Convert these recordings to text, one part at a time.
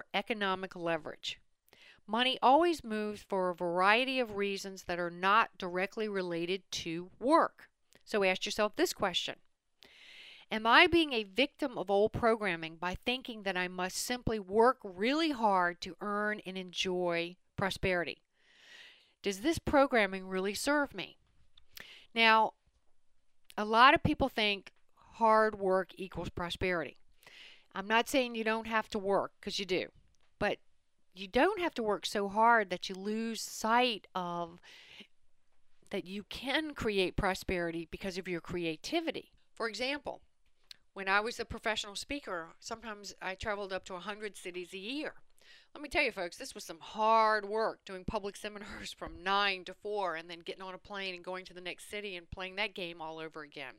economic leverage. Money always moves for a variety of reasons that are not directly related to work. So ask yourself this question: am I being a victim of old programming by thinking that I must simply work really hard to earn and enjoy prosperity? Does this programming really serve me? Now, a lot of people think hard work equals prosperity. I'm not saying you don't have to work, because you do, but you don't have to work so hard that you lose sight of that you can create prosperity because of your creativity. For example, when I was a professional speaker, sometimes I traveled up to 100 cities a year. Let me tell you, folks, this was some hard work doing public seminars from 9 to 4 and then getting on a plane and going to the next city and playing that game all over again.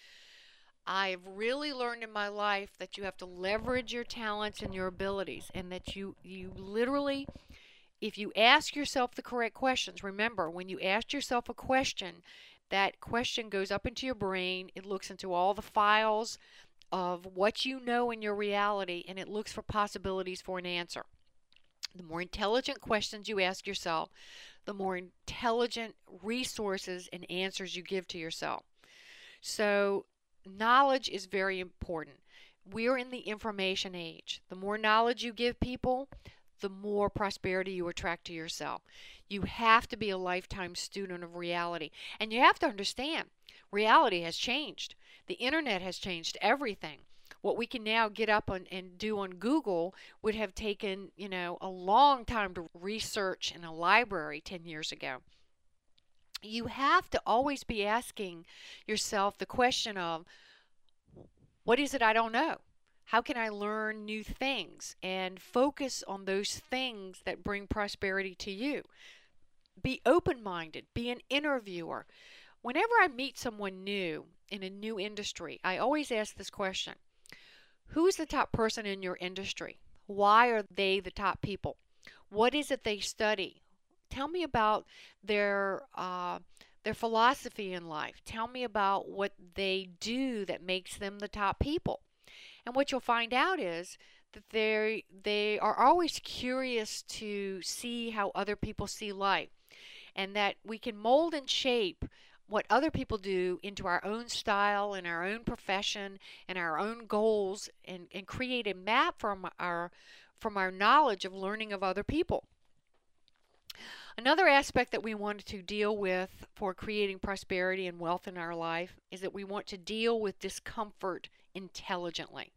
I've really learned in my life that you have to leverage your talents and your abilities, and that you literally, if you ask yourself the correct questions, remember, when you ask yourself a question, that question goes up into your brain, it looks into all the files of what you know in your reality, and it looks for possibilities for an answer. The more intelligent questions you ask yourself, the more intelligent resources and answers you give to yourself. So knowledge is very important. We're in the information age. The more knowledge you give people, the more prosperity you attract to yourself. You have to be a lifetime student of reality. And you have to understand, reality has changed. The internet has changed everything. What we can now get up and do on Google would have taken, a long time to research in a library 10 years ago. You have to always be asking yourself the question of, what is it I don't know? How can I learn new things and focus on those things that bring prosperity to you? Be open-minded. Be an interviewer. Whenever I meet someone new in a new industry, I always ask this question: who's the top person in your industry? Why are they the top people? What is it they study? Tell me about their philosophy in life. Tell me about what they do that makes them the top people. And what you'll find out is that they are always curious to see how other people see life, and that we can mold and shape what other people do into our own style and our own profession and our own goals, and create a map from our knowledge of learning of other people. Another aspect that we want to deal with for creating prosperity and wealth in our life is that we want to deal with discomfort intelligently.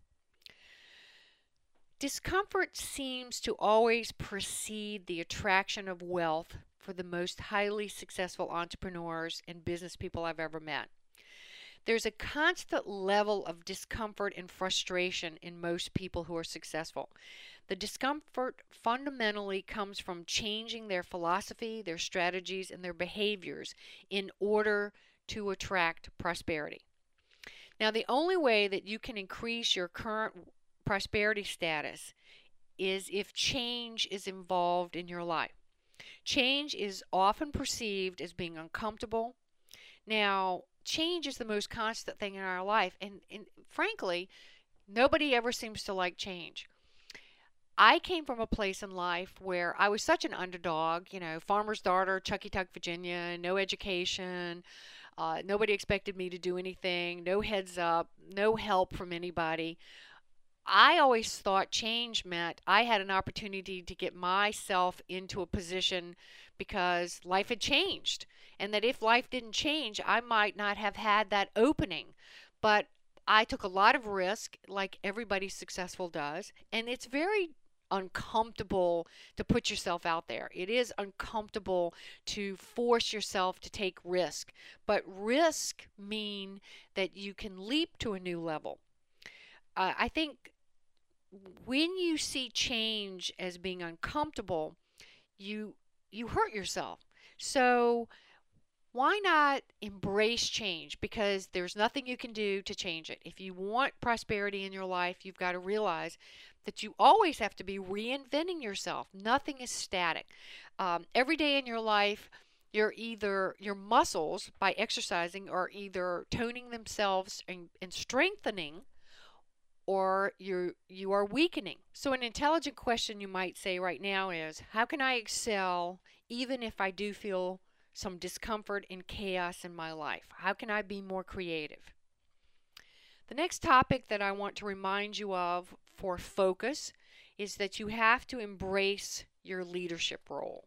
Discomfort seems to always precede the attraction of wealth for the most highly successful entrepreneurs and business people I've ever met. There's a constant level of discomfort and frustration in most people who are successful. The discomfort fundamentally comes from changing their philosophy, their strategies, and their behaviors in order to attract prosperity. Now, the only way that you can increase your current prosperity status is if change is involved in your life. Change is often perceived as being uncomfortable. Now, change is the most constant thing in our life, and frankly, nobody ever seems to like change. I came from a place in life where I was such an underdog, farmer's daughter, Chuckytuck, Virginia, no education, nobody expected me to do anything, no heads up, no help from anybody. I always thought change meant I had an opportunity to get myself into a position because life had changed, and that if life didn't change, I might not have had that opening. But I took a lot of risk, like everybody successful does, and it's very uncomfortable to put yourself out there. It is uncomfortable to force yourself to take risk, but risk mean that you can leap to a new level. I think when you see change as being uncomfortable, you hurt yourself. So why not embrace change? Because there's nothing you can do to change it. If you want prosperity in your life, you've got to realize that you always have to be reinventing yourself. Nothing is static. Every day in your life, your muscles, by exercising, are either toning themselves and strengthening, or you are weakening. So an intelligent question you might say right now is, how can I excel even if I do feel some discomfort and chaos in my life? How can I be more creative? The next topic that I want to remind you of for focus is that you have to embrace your leadership role.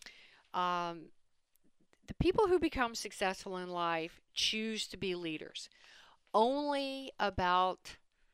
The people who become successful in life choose to be leaders. Only about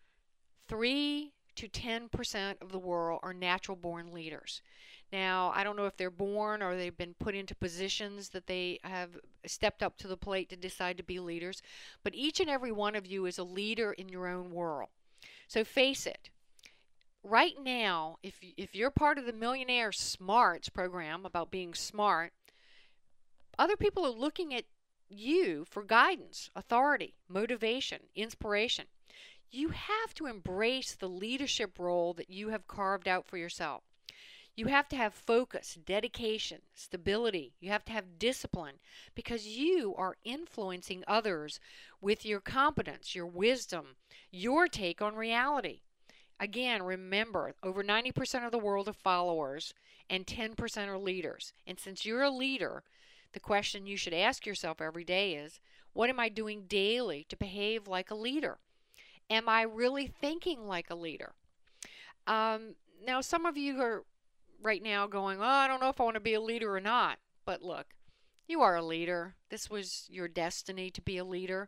3 to 10% of the world are natural born leaders. Now, I don't know if they're born or they've been put into positions that they have stepped up to the plate to decide to be leaders, but each and every one of you is a leader in your own world. So face it. Right now, if you're part of the Millionaire Smarts program about being smart, other people are looking at you for guidance, authority, motivation, inspiration. You have to embrace the leadership role that you have carved out for yourself. You have to have focus, dedication, stability. You have to have discipline because you are influencing others with your competence, your wisdom, your take on reality. Again, remember, over 90% of the world are followers and 10% are leaders. And since you're a leader, the question you should ask yourself every day is, what am I doing daily to behave like a leader? Am I really thinking like a leader? Now, some of you are right now going, oh, I don't know if I want to be a leader or not. But look, you are a leader. This was your destiny to be a leader.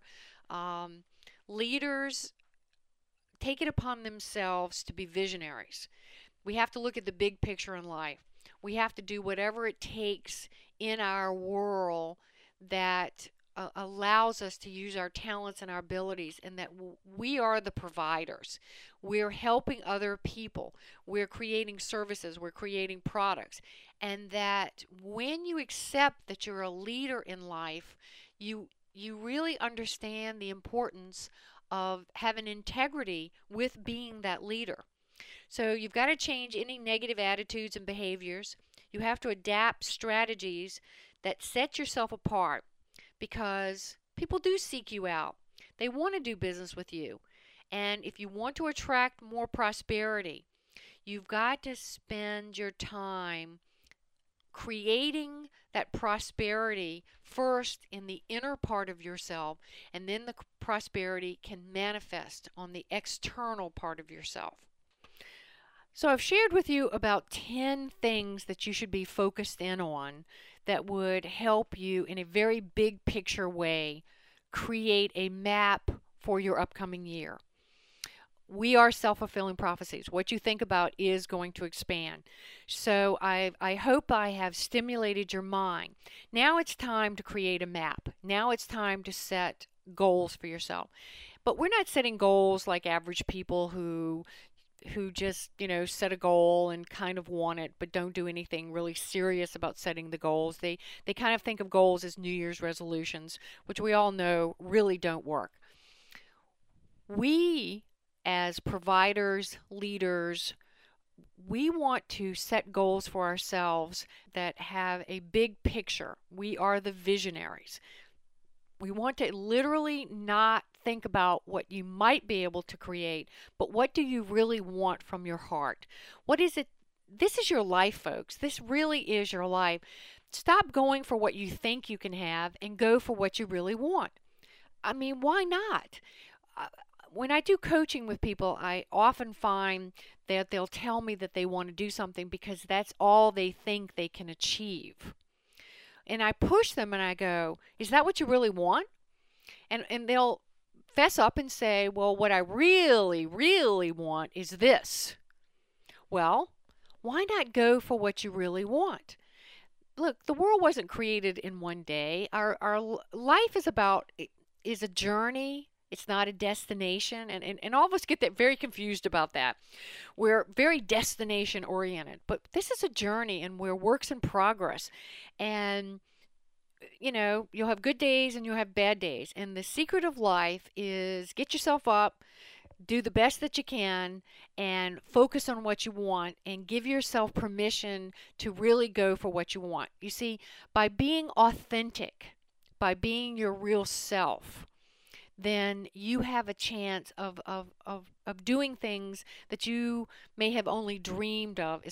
Leaders take it upon themselves to be visionaries. We have to look at the big picture in life. We have to do whatever it takes in our world that allows us to use our talents and our abilities, and that we are the providers. We're helping other people. We're creating services. We're creating products. And that when you accept that you're a leader in life, you really understand the importance of having integrity with being that leader. So you've got to change any negative attitudes and behaviors. You have to adapt strategies that set yourself apart, because people do seek you out. They want to do business with you. And if you want to attract more prosperity, you've got to spend your time creating that prosperity first in the inner part of yourself, and then the prosperity can manifest on the external part of yourself. So I've shared with you about 10 things that you should be focused in on that would help you in a very big picture way create a map for your upcoming year. We are self-fulfilling prophecies. What you think about is going to expand. So I hope I have stimulated your mind. Now it's time to create a map. Now it's time to set goals for yourself. But we're not setting goals like average people who just, set a goal and kind of want it, but don't do anything really serious about setting the goals. They kind of think of goals as New Year's resolutions, which we all know really don't work. We, as providers, leaders, we want to set goals for ourselves that have a big picture. We are the visionaries. We want to literally not think about what you might be able to create, but what do you really want from your heart? What is it? This is your life, folks. This really is your life. Stop going for what you think you can have and go for what you really want. I mean, why not? When I do coaching with people, I often find that they'll tell me that they want to do something because that's all they think they can achieve. And I push them and I go, is that what you really want? And they'll fess up and say, well, what I really, really want is this. Well, why not go for what you really want? Look, the world wasn't created in one day. Our life is a journey. It's not a destination. And all of us get that very confused about that. We're very destination oriented. But this is a journey, and we're works in progress. And you'll have good days and you'll have bad days. And the secret of life is get yourself up, do the best that you can, and focus on what you want, and give yourself permission to really go for what you want. You see, by being authentic, by being your real self, then you have a chance of of doing things that you may have only dreamed of